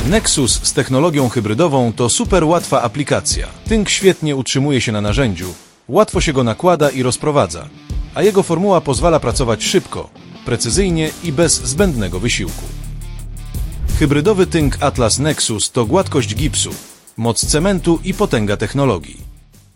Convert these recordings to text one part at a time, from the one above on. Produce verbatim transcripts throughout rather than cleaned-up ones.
Nexus z technologią hybrydową to super łatwa aplikacja. Tynk świetnie utrzymuje się na narzędziu, łatwo się go nakłada i rozprowadza, a jego formuła pozwala pracować szybko, precyzyjnie i bez zbędnego wysiłku. Hybrydowy tynk Atlas Nexus to gładkość gipsu, moc cementu i potęga technologii.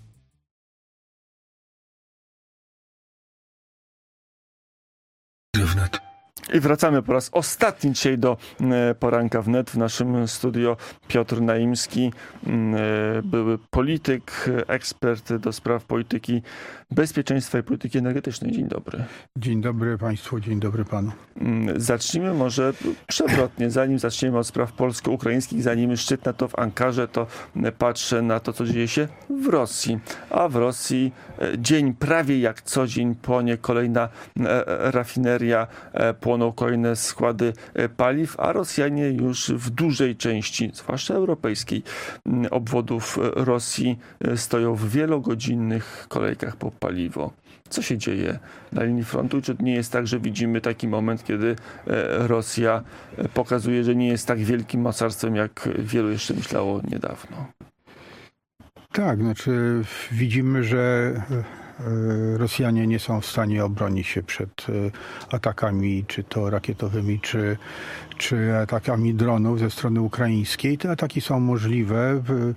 I wracamy po raz ostatni dzisiaj do Poranka Wnet. W naszym studio Piotr Naimski, były polityk, ekspert do spraw polityki bezpieczeństwa i polityki energetycznej. Dzień dobry. Dzień dobry Państwu, dzień dobry Panu. Zacznijmy może przewrotnie, zanim zaczniemy od spraw polsko-ukraińskich, zanim szczyt NATO w Ankarze, to patrzę na to, co dzieje się w Rosji. A w Rosji dzień prawie jak co dzień płonie kolejna rafineria, płoną kolejne składy paliw, a Rosjanie już w dużej części, zwłaszcza europejskiej, obwodów Rosji stoją w wielogodzinnych kolejkach po paliwo. Co się dzieje na linii frontu? Czy to nie jest tak, że widzimy taki moment, kiedy Rosja pokazuje, że nie jest tak wielkim mocarstwem, jak wielu jeszcze myślało niedawno? Tak, znaczy widzimy, że Rosjanie nie są w stanie obronić się przed atakami, czy to rakietowymi, czy, czy atakami dronów ze strony ukraińskiej. Te ataki są możliwe.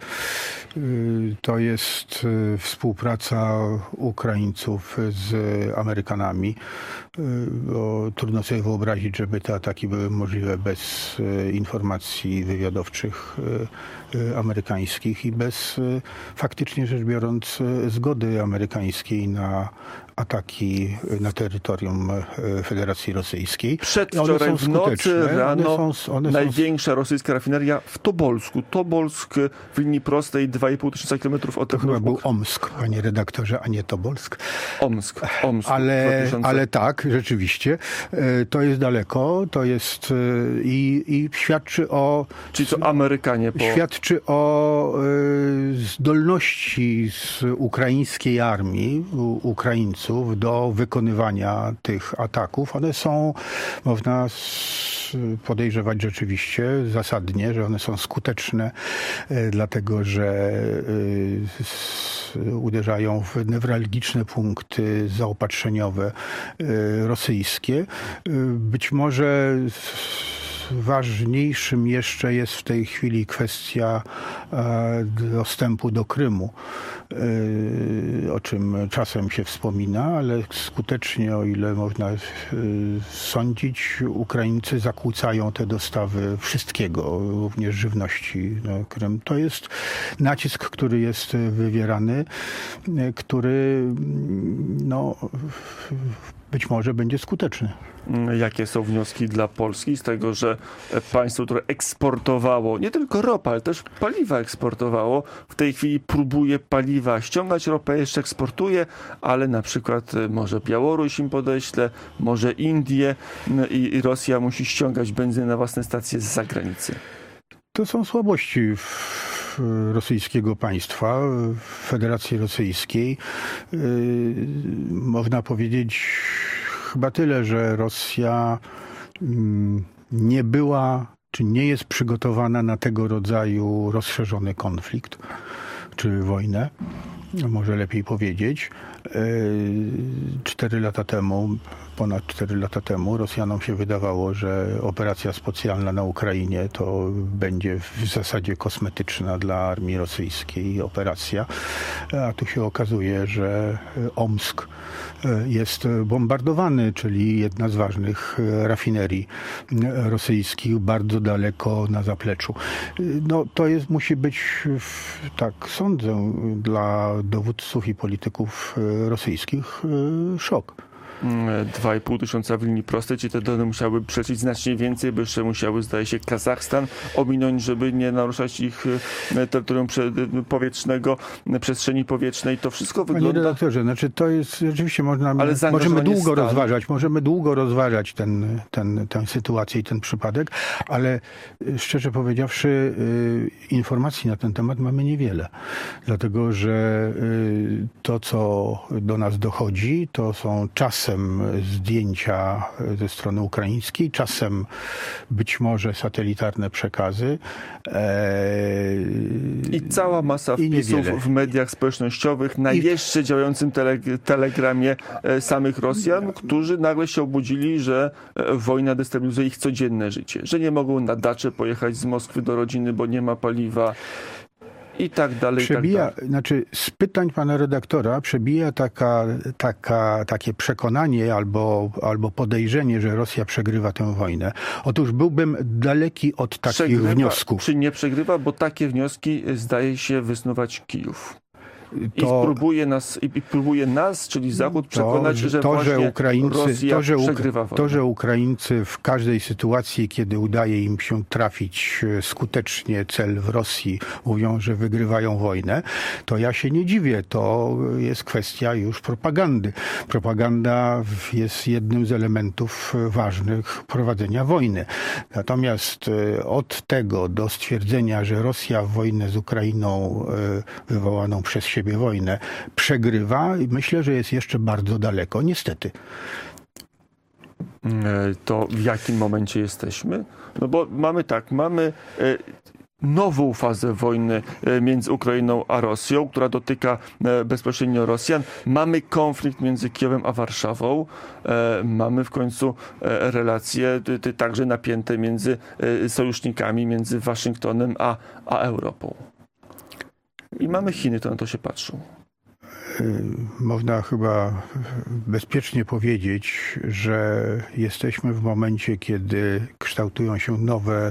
To jest współpraca Ukraińców z Amerykanami. Bo trudno sobie wyobrazić, żeby te ataki były możliwe bez informacji wywiadowczych amerykańskich i bez faktycznie rzecz biorąc zgody amerykańskiej na ataki na terytorium Federacji Rosyjskiej. Przedwczoraj w nocy, rano, one są, one największa są... rosyjska rafineria w Tobolsku. Tobolsk w linii prostej dwa i pół tysiąca kilometrów od To chyba był Omsk, panie redaktorze, a nie Tobolsk. Omsk, Omsk. Ale, ale tak, rzeczywiście, to jest daleko, to jest i, i świadczy o... Czyli co Amerykanie po... Świadczy o zdolności z ukraińskiej armii, Ukraińców, do wykonywania tych ataków. One są, można podejrzewać rzeczywiście zasadnie, że one są skuteczne, dlatego że uderzają w newralgiczne punkty zaopatrzeniowe rosyjskie. Być może ważniejszym jeszcze jest w tej chwili kwestia dostępu do Krymu, o czym czasem się wspomina, ale skutecznie, o ile można sądzić, Ukraińcy zakłócają te dostawy wszystkiego, również żywności na Krym. To jest nacisk, który jest wywierany, który no, być może będzie skuteczny. Jakie są wnioski dla Polski z tego, że państwo, które eksportowało nie tylko ropę, ale też paliwa eksportowało, w tej chwili próbuje paliwa ściągać, ropę jeszcze eksportuje, ale na przykład może Białoruś im podeśle, może Indie i, i Rosja musi ściągać benzynę na własne stacje z zagranicy. To są słabości rosyjskiego państwa, Federacji Rosyjskiej. Można powiedzieć chyba tyle, że Rosja nie była, czy nie jest przygotowana na tego rodzaju rozszerzony konflikt, czy wojnę, może lepiej powiedzieć. Cztery lata temu, ponad cztery lata temu Rosjanom się wydawało, że operacja specjalna na Ukrainie to będzie w zasadzie kosmetyczna dla armii rosyjskiej operacja, a tu się okazuje, że Omsk jest bombardowany, czyli jedna z ważnych rafinerii rosyjskich bardzo daleko na zapleczu. No to jest, musi być, tak sądzę, dla dowódców i polityków rosyjskich szok. dwa i pół tysiąca w linii prostej, czyli te drony musiały przecieć znacznie więcej, bo jeszcze musiały, zdaje się, Kazachstan ominąć, żeby nie naruszać ich terytorium powietrznego, przestrzeni powietrznej. To wszystko wygląda... Panie redaktorze, znaczy to jest, rzeczywiście można, możemy długo stan... rozważać, możemy długo rozważać ten, ten, tę sytuację i ten przypadek, ale szczerze powiedziawszy informacji na ten temat mamy niewiele. Dlatego, że to, co do nas dochodzi, to są czasy czasem zdjęcia ze strony ukraińskiej, czasem być może satelitarne przekazy. I cała masa wpisów w mediach społecznościowych na jeszcze działającym tele, telegramie samych Rosjan, którzy nagle się obudzili, że wojna destabilizuje ich codzienne życie, że nie mogą na dacze pojechać z Moskwy do rodziny, bo nie ma paliwa. I tak dalej, przebija, i tak dalej. Znaczy z pytań pana redaktora przebija taka, taka, takie przekonanie albo, albo podejrzenie, że Rosja przegrywa tę wojnę. Otóż byłbym daleki od takich Przegrywa, wniosków. Czy nie przegrywa, bo takie wnioski zdaje się wysnuwać Kijów. I To, próbuje nas, i próbuje nas, czyli Zachód, przekonać, to, że to, właśnie że Ukraińcy, Rosja to, że, przegrywa wojnę. To, że Ukraińcy w każdej sytuacji, kiedy udaje im się trafić skutecznie cel w Rosji, mówią, że wygrywają wojnę, to ja się nie dziwię. To jest kwestia już propagandy. Propaganda jest jednym z elementów ważnych prowadzenia wojny. Natomiast od tego do stwierdzenia, że Rosja wojnę z Ukrainą wywołaną przez siebie wojnę przegrywa, myślę, że jest jeszcze bardzo daleko, niestety. To w jakim momencie jesteśmy? No bo mamy tak, mamy nową fazę wojny między Ukrainą a Rosją, która dotyka bezpośrednio Rosjan. Mamy konflikt między Kijowem a Warszawą. Mamy w końcu relacje także napięte między sojusznikami, między Waszyngtonem a, a Europą. I mamy Chiny, to na to się patrzą. Można chyba bezpiecznie powiedzieć, że jesteśmy w momencie, kiedy kształtują się nowe,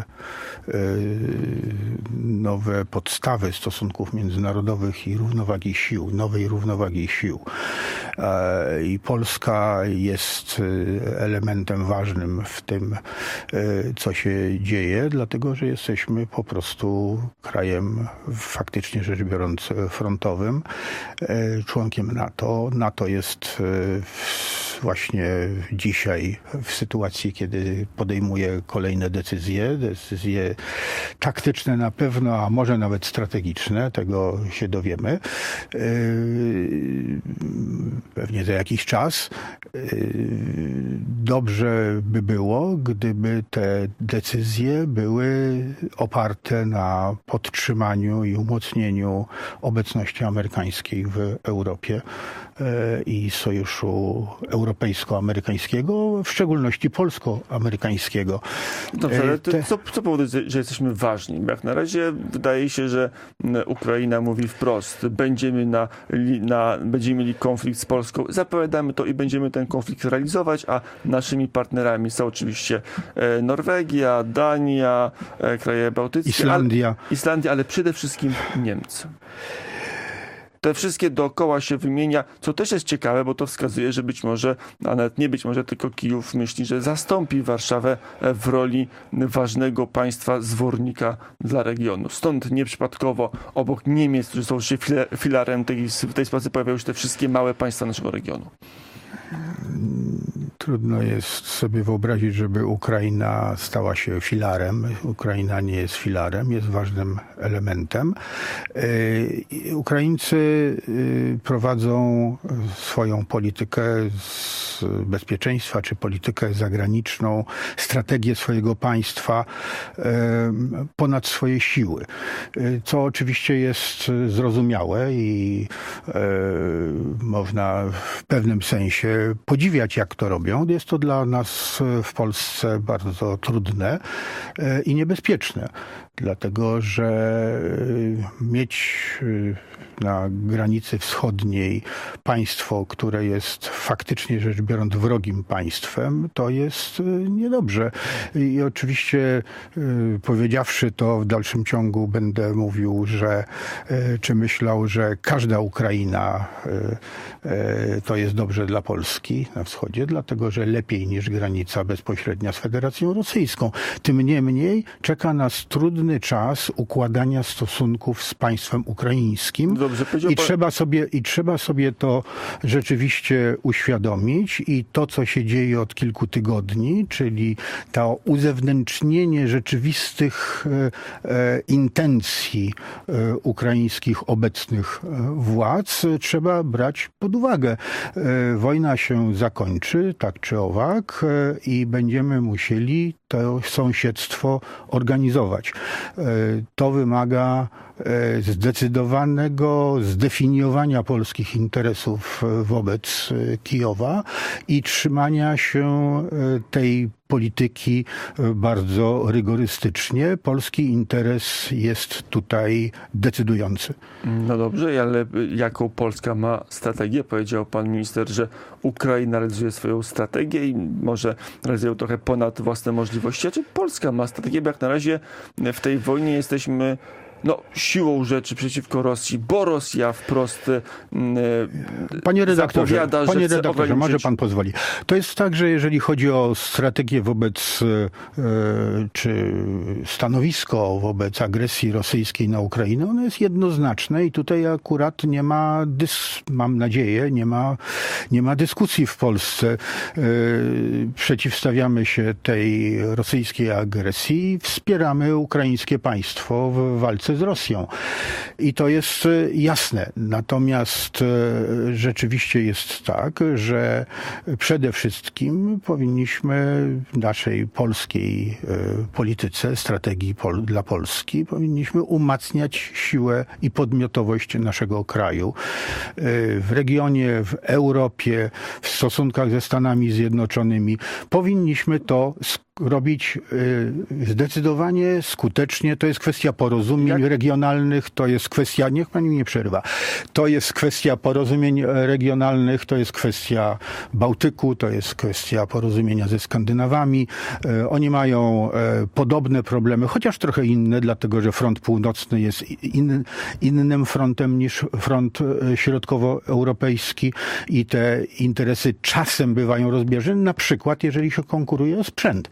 nowe podstawy stosunków międzynarodowych i równowagi sił, nowej równowagi sił. I Polska jest elementem ważnym w tym, co się dzieje, dlatego że jesteśmy po prostu krajem, faktycznie rzecz biorąc, frontowym, członkiem NATO. NATO jest właśnie dzisiaj w sytuacji, kiedy podejmuje kolejne decyzje, decyzje taktyczne na pewno, a może nawet strategiczne, tego się dowiemy. Pewnie za jakiś czas. Dobrze by było, gdyby te decyzje były oparte na podtrzymaniu i umocnieniu obecności amerykańskiej w Europie i sojuszu europejsko-amerykańskiego, w szczególności polsko-amerykańskiego. Dobrze, ale to, co, co powoduje, że jesteśmy ważni? Jak na razie wydaje się, że Ukraina mówi wprost, będziemy, na, na, będziemy mieli konflikt z Polską, zapowiadamy to i będziemy ten konflikt realizować, a naszymi partnerami są oczywiście Norwegia, Dania, kraje bałtyckie, Islandia, ale, Islandia, ale przede wszystkim Niemcy. Te wszystkie dookoła się wymienia, co też jest ciekawe, bo to wskazuje, że być może, a nawet nie być może, tylko Kijów myśli, że zastąpi Warszawę w roli ważnego państwa zwornika dla regionu. Stąd nieprzypadkowo obok Niemiec, którzy są się filarem tej, w tej sytuacji, pojawiają się te wszystkie małe państwa naszego regionu. Trudno jest sobie wyobrazić, żeby Ukraina stała się filarem. Ukraina nie jest filarem, jest ważnym elementem. Ukraińcy prowadzą swoją politykę z bezpieczeństwa, czy politykę zagraniczną, strategię swojego państwa ponad swoje siły. Co oczywiście jest zrozumiałe i można w pewnym sensie podziwiać, jak to robią. Jest to dla nas w Polsce bardzo trudne i niebezpieczne, dlatego że mieć na granicy wschodniej państwo, które jest faktycznie rzecz biorąc wrogim państwem, to jest niedobrze. I oczywiście powiedziawszy to w dalszym ciągu będę mówił, że czy myślał, że każda Ukraina to jest dobrze dla Polski na wschodzie, dlatego że lepiej niż granica bezpośrednia z Federacją Rosyjską. Tym niemniej czeka nas trudny pewny czas układania stosunków z państwem ukraińskim. Dobrze, powiedział I pan... trzeba sobie, i trzeba sobie to rzeczywiście uświadomić i to, co się dzieje od kilku tygodni, czyli to uzewnętrznienie rzeczywistych e, e, intencji e, ukraińskich obecnych e, władz, e, trzeba brać pod uwagę. E, wojna się zakończy, tak czy owak, e, i będziemy musieli to sąsiedztwo organizować. E, to wymaga e, zdecydowanego zdefiniowania polskich interesów wobec Kijowa i trzymania się tej polityki bardzo rygorystycznie. Polski interes jest tutaj decydujący. No dobrze, ale jaką Polska ma strategię? Powiedział pan minister, że Ukraina realizuje swoją strategię i może realizuje trochę ponad własne możliwości. A czy Polska ma strategię? Bo jak na razie w tej wojnie jesteśmy no, siłą rzeczy przeciwko Rosji, bo Rosja wprost e, Panie redaktorze, zapowiada, panie że chce redaktorze, ograniczyć... może pan pozwoli. To jest tak, że jeżeli chodzi o strategię wobec, e, czy stanowisko wobec agresji rosyjskiej na Ukrainę, ono jest jednoznaczne i tutaj akurat nie ma, dys, mam nadzieję, nie ma, nie ma dyskusji w Polsce. E, przeciwstawiamy się tej rosyjskiej agresji, wspieramy ukraińskie państwo w walce z Rosją. I to jest jasne. Natomiast rzeczywiście jest tak, że przede wszystkim powinniśmy w naszej polskiej polityce, strategii pol- dla Polski, powinniśmy umacniać siłę i podmiotowość naszego kraju. W regionie, w Europie, w stosunkach ze Stanami Zjednoczonymi powinniśmy to robić zdecydowanie, skutecznie. To jest kwestia porozumień Jak? regionalnych, to jest kwestia, niech pani mi nie przerywa, to jest kwestia porozumień regionalnych, to jest kwestia Bałtyku, to jest kwestia porozumienia ze Skandynawami. Oni mają podobne problemy, chociaż trochę inne, dlatego że front północny jest in, innym frontem niż front środkowoeuropejski i te interesy czasem bywają rozbieżne, na przykład jeżeli się konkuruje o sprzęt.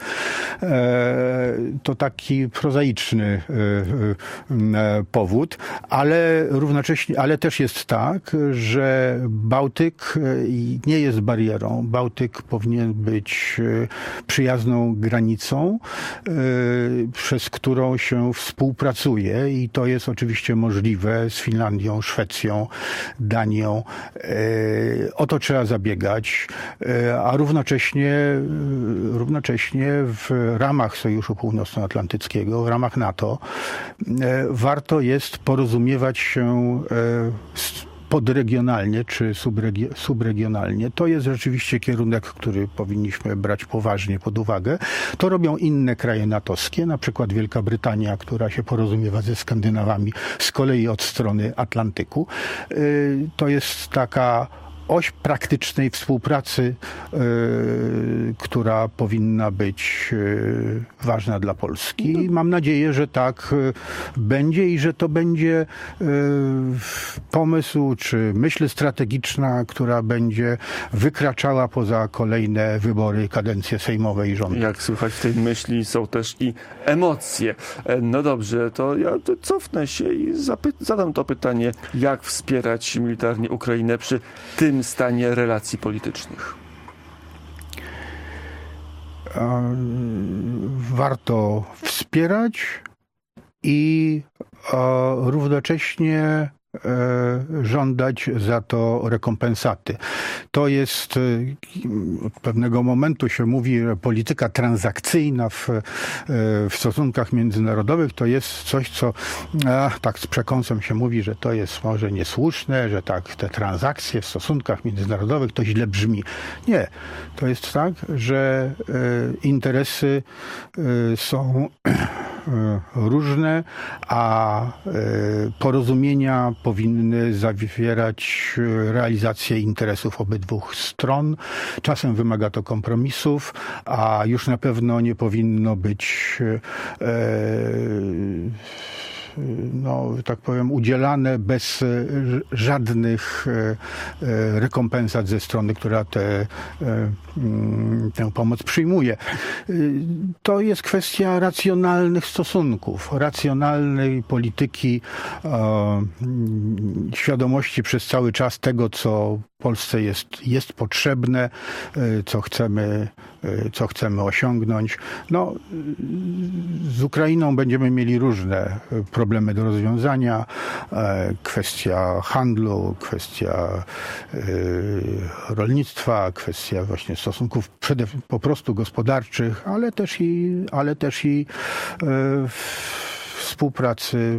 To taki prozaiczny powód, ale równocześnie, ale też jest tak, że Bałtyk nie jest barierą. Bałtyk powinien być przyjazną granicą, przez którą się współpracuje i to jest oczywiście możliwe z Finlandią, Szwecją, Danią. O to trzeba zabiegać, a równocześnie, równocześnie w ramach Sojuszu Północnoatlantyckiego, w ramach NATO, warto jest porozumiewać się podregionalnie czy subregi- subregionalnie. To jest rzeczywiście kierunek, który powinniśmy brać poważnie pod uwagę. To robią inne kraje natowskie, na przykład Wielka Brytania, która się porozumiewa ze Skandynawami z kolei od strony Atlantyku. To jest taka oś praktycznej współpracy, yy, która powinna być yy, ważna dla Polski. I mam nadzieję, że tak yy, będzie i że to będzie yy, pomysł czy myśl strategiczna, która będzie wykraczała poza kolejne wybory, kadencje sejmowe i rządu. Jak słychać w tej myśli są też i emocje. No dobrze, to ja cofnę się i zapy- zadam to pytanie, jak wspierać militarnie Ukrainę przy tym stanie relacji politycznych? Warto wspierać i równocześnie żądać za to rekompensaty. To jest, od pewnego momentu się mówi, że polityka transakcyjna w, w stosunkach międzynarodowych to jest coś, co a, tak z przekąsem się mówi, że to jest może niesłuszne, że tak te transakcje w stosunkach międzynarodowych to źle brzmi. Nie. To jest tak, że e, interesy e, są różne, a e, porozumienia powinny zawierać realizację interesów obydwu stron. Czasem wymaga to kompromisów, a już na pewno nie powinno być e, no, no, tak powiem, udzielane bez żadnych rekompensat ze strony, która te, tę pomoc przyjmuje. To jest kwestia racjonalnych stosunków, racjonalnej polityki, świadomości przez cały czas tego, co Polsce jest, jest potrzebne, co chcemy, co chcemy osiągnąć. No, z Ukrainą będziemy mieli różne problemy do rozwiązania. Kwestia handlu, kwestia rolnictwa, kwestia właśnie stosunków przede, po prostu gospodarczych, ale też i, ale też i współpracy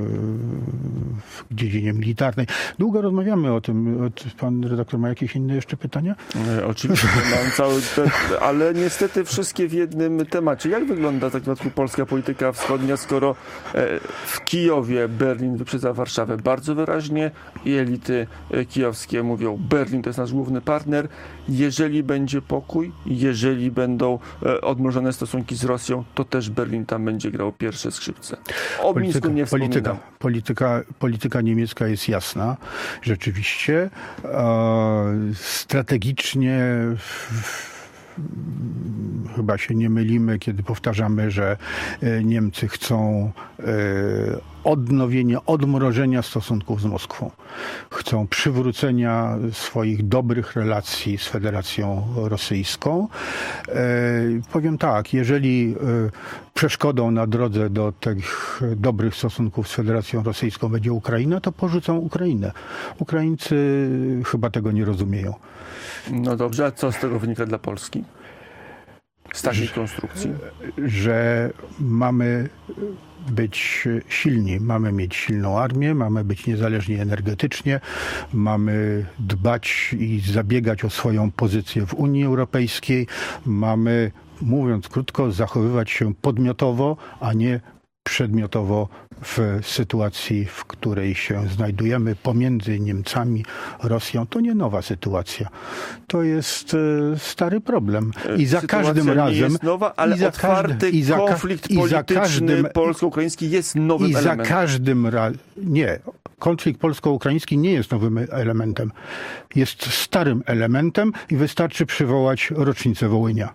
w dziedzinie militarnej. Długo rozmawiamy o tym. Pan redaktor ma jakieś inne jeszcze pytania? E, oczywiście, mam cały te, ale niestety wszystkie w jednym temacie. Jak wygląda tak naprawdę polska polityka wschodnia, skoro e, w Kijowie Berlin wyprzedza Warszawę bardzo wyraźnie i elity e, kijowskie mówią, Berlin to jest nasz główny partner. Jeżeli będzie pokój, jeżeli będą e, odmrożone stosunki z Rosją, to też Berlin tam będzie grał pierwsze skrzypce. O Mińsku nie wspominam. Polityka, polityka, polityka niemiecka jest jasna, rzeczywiście. E, strategicznie w, chyba się nie mylimy, kiedy powtarzamy, że Niemcy chcą odnowienia, odmrożenia stosunków z Moskwą. Chcą przywrócenia swoich dobrych relacji z Federacją Rosyjską. Powiem tak, jeżeli przeszkodą na drodze do tych dobrych stosunków z Federacją Rosyjską będzie Ukraina, to porzucą Ukrainę. Ukraińcy chyba tego nie rozumieją. No dobrze, a co z tego wynika dla Polski? Z takiej konstrukcji? Że mamy być silni, mamy mieć silną armię, mamy być niezależni energetycznie, mamy dbać i zabiegać o swoją pozycję w Unii Europejskiej, mamy, mówiąc krótko, zachowywać się podmiotowo, a nie przedmiotowo w sytuacji, w której się znajdujemy pomiędzy Niemcami, Rosją. To nie nowa sytuacja. To jest e, stary problem. I za Sytuacja każdym razem... nie jest nowa, ale i za otwarty każdy, i za, konflikt i za polityczny każdym, polsko-ukraiński jest nowym i za elementem. każdym razem... Nie. Konflikt polsko-ukraiński nie jest nowym elementem. Jest starym elementem i wystarczy przywołać rocznicę Wołynia.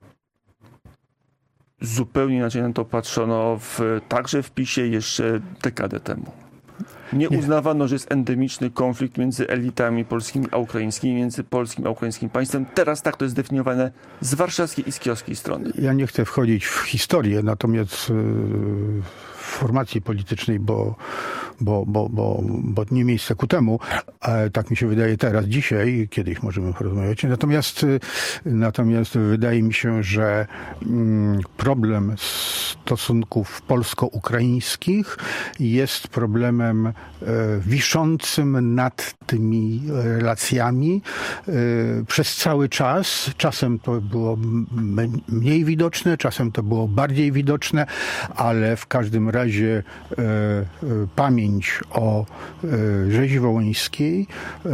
Zupełnie inaczej na to patrzono w, także w PiSie jeszcze dekadę temu. Nie uznawano, że jest endemiczny konflikt między elitami polskimi a ukraińskimi, między polskim a ukraińskim państwem. Teraz tak to jest definiowane z warszawskiej i z kijowskiej strony. Ja nie chcę wchodzić w historię, natomiast w formacji politycznej, bo, bo, bo, bo, bo nie miejsce ku temu. Tak mi się wydaje teraz, dzisiaj, kiedyś możemy porozmawiać. Natomiast, natomiast wydaje mi się, że problem stosunków polsko-ukraińskich jest problemem wiszącym nad tymi relacjami przez cały czas. Czasem to było mniej widoczne, czasem to było bardziej widoczne, ale w każdym razie e, e, pamięć o e, rzezi wołyńskiej e,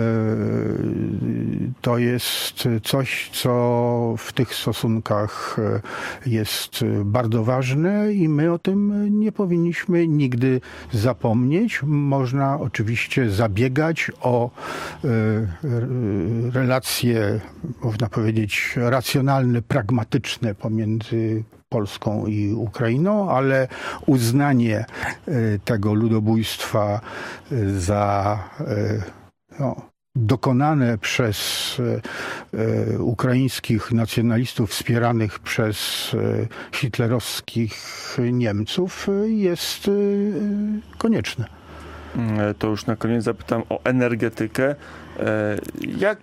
to jest coś, co w tych stosunkach jest bardzo ważne i my o tym nie powinniśmy nigdy zapomnieć. Można oczywiście zabiegać o e, relacje, można powiedzieć, racjonalne, pragmatyczne pomiędzy Polską i Ukrainą, ale uznanie tego ludobójstwa za no, dokonane przez ukraińskich nacjonalistów wspieranych przez hitlerowskich Niemców jest konieczne. To już na koniec zapytam o energetykę. Jak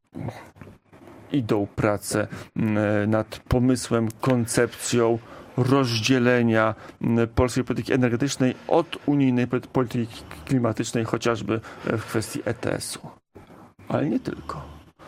idą prace nad pomysłem, koncepcją rozdzielenia polskiej polityki energetycznej od unijnej polityki klimatycznej, chociażby w kwestii E T S u? Ale nie tylko.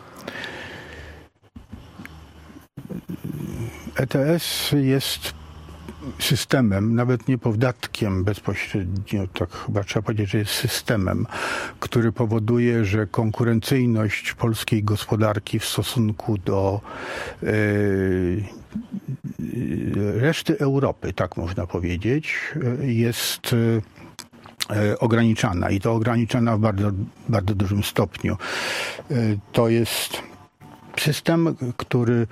E T S jest systemem, nawet nie podatkiem bezpośrednio, tak chyba trzeba powiedzieć, że jest systemem, który powoduje, że konkurencyjność polskiej gospodarki w stosunku do yy, reszty Europy, tak można powiedzieć, jest ograniczana i to ograniczana w bardzo, bardzo dużym stopniu. To jest system, który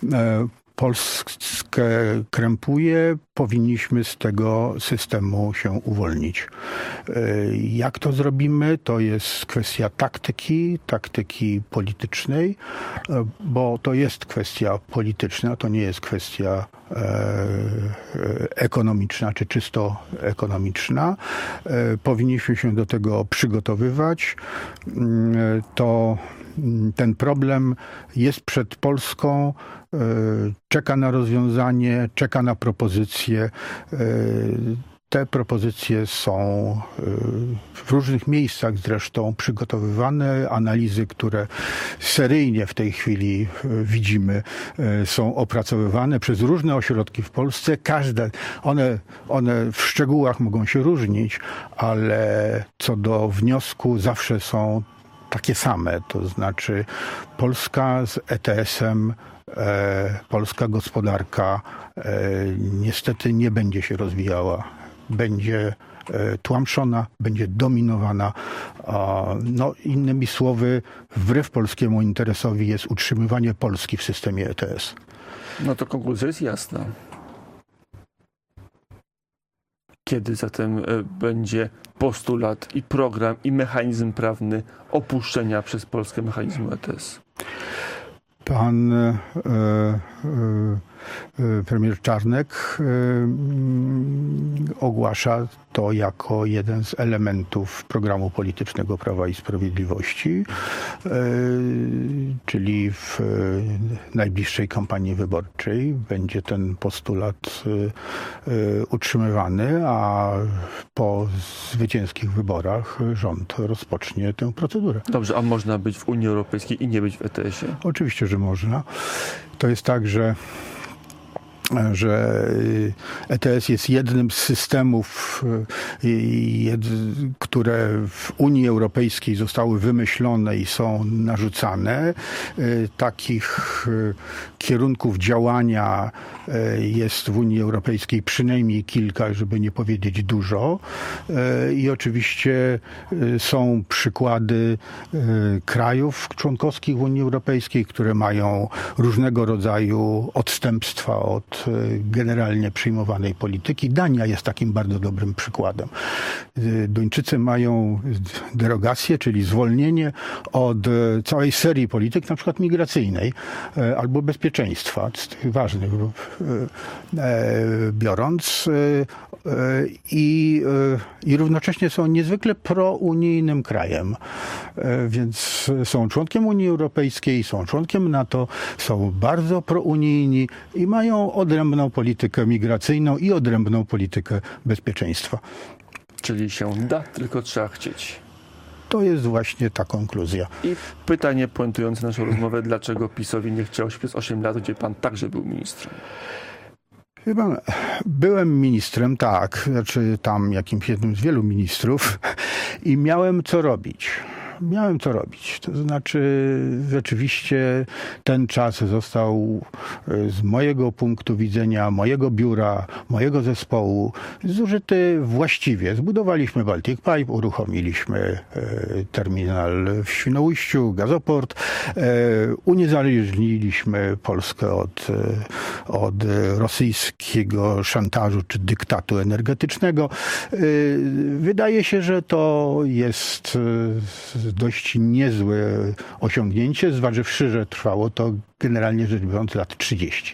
Polskę krępuje, powinniśmy z tego systemu się uwolnić. Jak to zrobimy? To jest kwestia taktyki, taktyki politycznej, bo to jest kwestia polityczna, to nie jest kwestia ekonomiczna, czy czysto ekonomiczna. Powinniśmy się do tego przygotowywać. To ten problem jest przed Polską, czeka na rozwiązanie, czeka na propozycje. Te propozycje są w różnych miejscach zresztą przygotowywane. Analizy, które seryjnie w tej chwili widzimy, są opracowywane przez różne ośrodki w Polsce. Każde, one, one w szczegółach mogą się różnić, ale co do wniosku zawsze są takie same. To znaczy Polska z E T S-em, e, polska gospodarka e, niestety nie będzie się rozwijała. Będzie tłamszona, będzie dominowana. No, innymi słowy, wbrew polskiemu interesowi jest utrzymywanie Polski w systemie E T S. No to konkluzja jest jasna. Kiedy zatem będzie postulat i program i mechanizm prawny opuszczenia przez Polskę mechanizmu E T S? Pan e, e, premier Czarnek ogłasza to jako jeden z elementów programu politycznego Prawa i Sprawiedliwości, czyli w najbliższej kampanii wyborczej będzie ten postulat utrzymywany, a po zwycięskich wyborach rząd rozpocznie tę procedurę. Dobrze, a można być w Unii Europejskiej i nie być w E T S-ie? Oczywiście, że można. To jest tak, że że E T S jest jednym z systemów, które w Unii Europejskiej zostały wymyślone i są narzucane. Takich kierunków działania jest w Unii Europejskiej przynajmniej kilka, żeby nie powiedzieć dużo. I oczywiście są przykłady krajów członkowskich w Unii Europejskiej, które mają różnego rodzaju odstępstwa od generalnie przyjmowanej polityki. Dania jest takim bardzo dobrym przykładem. Duńczycy mają derogację, czyli zwolnienie od całej serii polityk, na przykład migracyjnej albo bezpieczeństwa, z tych ważnych biorąc. I, i równocześnie są niezwykle prounijnym krajem. Więc są członkiem Unii Europejskiej, są członkiem NATO, są bardzo prounijni i mają odrębną politykę migracyjną i odrębną politykę bezpieczeństwa. Czyli się da, tylko trzeba chcieć. To jest właśnie ta konkluzja. I pytanie puentujące naszą rozmowę, dlaczego PiS-owi nie chciał się przez osiem lat, gdzie pan także był ministrem? Chyba byłem ministrem, tak, znaczy tam jakimś jednym z wielu ministrów i miałem co robić. Miałem co robić. To znaczy rzeczywiście ten czas został z mojego punktu widzenia, mojego biura, mojego zespołu zużyty właściwie. Zbudowaliśmy Baltic Pipe, uruchomiliśmy terminal w Świnoujściu, gazoport, uniezależniliśmy Polskę od, od rosyjskiego szantażu czy dyktatu energetycznego. Wydaje się, że to jest dość niezłe osiągnięcie, zważywszy, że trwało to generalnie rzecz biorąc lat trzydzieści.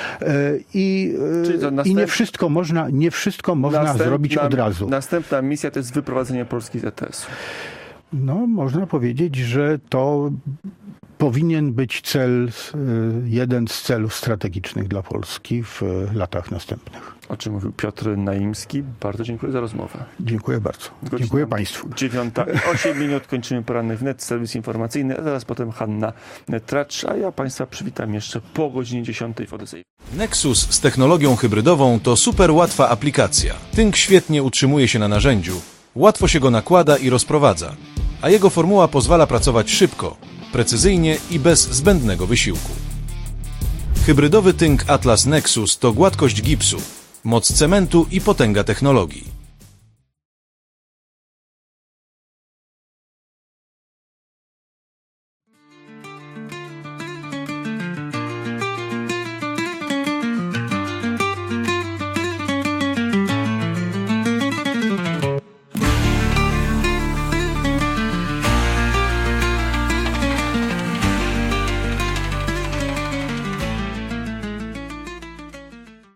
I, następ... i nie wszystko można, nie wszystko można Następna, zrobić od razu. Następna misja to jest wyprowadzenie Polski z E T S-u. No, można powiedzieć, że to powinien być cel, jeden z celów strategicznych dla Polski w latach następnych. O czym mówił Piotr Naimski. Bardzo dziękuję za rozmowę. Dziękuję bardzo. Godzina dziękuję Państwu. dziewiąta i osiem minut. Kończymy poranny wnet, serwis informacyjny, a zaraz potem Hanna Tracz, a ja Państwa przywitam jeszcze po godzinie dziesiątej w Odesej. Nexus z technologią hybrydową to super łatwa aplikacja. Tynk świetnie utrzymuje się na narzędziu, łatwo się go nakłada i rozprowadza, a jego formuła pozwala pracować szybko, precyzyjnie i bez zbędnego wysiłku. Hybrydowy tynk Atlas Nexus to gładkość gipsu, moc cementu i potęga technologii.